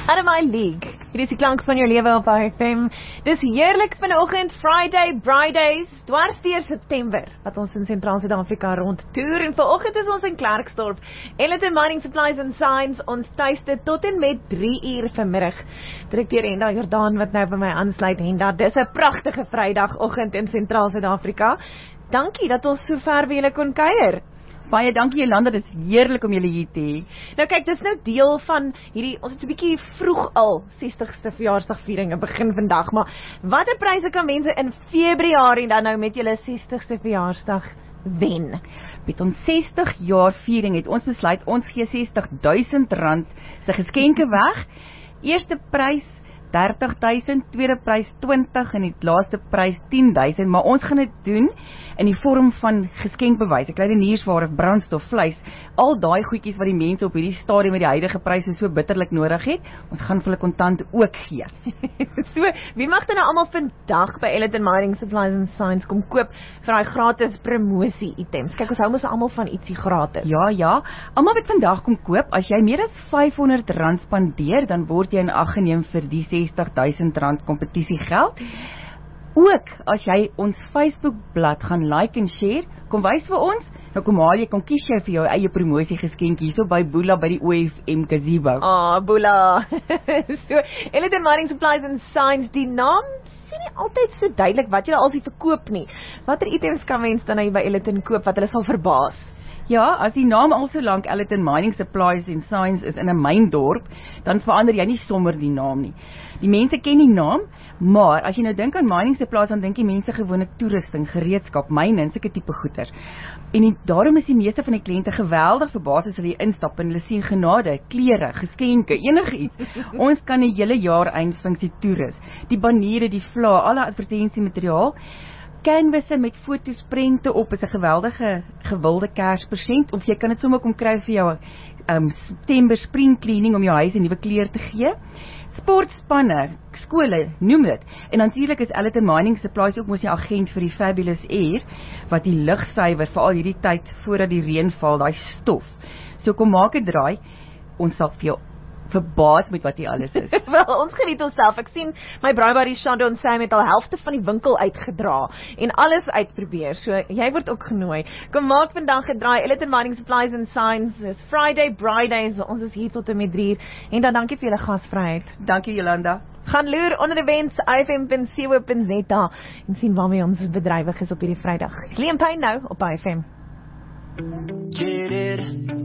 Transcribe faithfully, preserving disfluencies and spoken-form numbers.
Annemai League, hier is die klank van jou lewe op I F M. Dis heerlik vanoggend, Friday, Fridays, dwars deur September, wat ons in Sentraal Suid-Afrika rondtoer, en vanoggend is ons in Klerksdorp, Ellerton Mining Supplies and Signs, ons tuiste tot en met drie uur vanmiddag. Direkteur Henda Jordaan wat nou by my aansluit. Henda, dis 'n pragtige Vrydagoggend in Sentraal Suid-Afrika. Dankie dat ons so ver by julle kon kuier. Baie dankie Jolanda, dit is heerlik om julle hier te hê. Nou kyk, dis nou deel van hierdie, ons het so 'n bietjie vroeg al sestigste verjaarsdagvieringe begin vandag, maar watter pryse kan mense in Februarie dan nou met julle sestigste verjaarsdag wen? Met ons sestig jaar viering het ons besluit, ons gee sestig duisend rand se geskenke weg. Eerste prys dertig duisend, tweede prys twintig en die laaste prys tien duisend, maar ons gaan dit doen in die vorm van geskenkbewys, kleideniersware, brandstof, vleis, al daai goedjies wat die mense op hierdie stadium met die huidige pryse so bitterlik nodig het, ons gaan vir hulle kontant ook gee. So, wie mag dan nou almal vandag by Ellerton Mining Supplies and Signs kom koop vir daai gratis promosie items? Kyk, ons hou mos almal van ietsie gratis. Ja, ja, almal wat vandag kom koop, as jy meer as vyfhonderd rand spandeer, dan word jy in ag geneem vir die sestig duisend rand kompetisie geld. Ook as jy ons Facebookblad gaan like en share, kom wys vir ons, nou kom haal jy, kom kies jy vir jou eie promosie geskenk hier so by Boela by die O F M Gazebo. Ah, Boela. So, Ellerton Mining Supplies and Signs, die naam sien nie altyd so duidelik wat jy al die verkoop nie. Watter items kan mens dan nou by Ellerton koop wat hulle sal verbaas? Ja, as die naam al so lank Ellerton Mining Supplies and Signs is in 'n myndorp, dan verander jy nie sommer die naam nie. Die mense ken die naam, maar as jy nou dink aan mining supplies, dan dink die mense gewoonlik toerusting, gereedskap, myne en sulke tipe goeder. En die, daarom is die meeste van die kliënte geweldig verbaas as hulle instap en hulle sien genade, klere, geskenke, enige iets. Ons kan 'n hele jaar eindfunksie toerus. Die baniere, die vla, alle advertensiemateriaal, canvasse met foto's, prente op is 'n geweldige gewilde Kerspresent, of jy kan dit sommer kom kry vir jou um, September spring cleaning om jou huis 'n nuwe kleur te gee. Sportspanne, skole, noem dit. En natuurlik is Ellerton Mining Supplies ook mos die agent vir die Fabulous Air, wat die lug suiwer vir al hierdie tyd voordat die reën val, daai stof. So kom maak 'n draai, ons sal vir jou verbaas met wat hier alles is. Wel, ons geniet onsself. Ek sien my braaibare Shadon Sam het al helfte van die winkel uitgedra en alles uitprobeer. So jy word ook genooi. Kom maak vandag gedraai. Ellerton Mining Supplies and Signs. Dis Friday, Fridays. Ons is hier tot en met drie uur. En dan dankie vir julle gasvryheid. Dankie Jolanda. Gaan loer onder die wens I F M punt co punt za en sien waarmee ons bedrywig is op hierdie Vrydag. Liam Payne nou op I F M. Get it.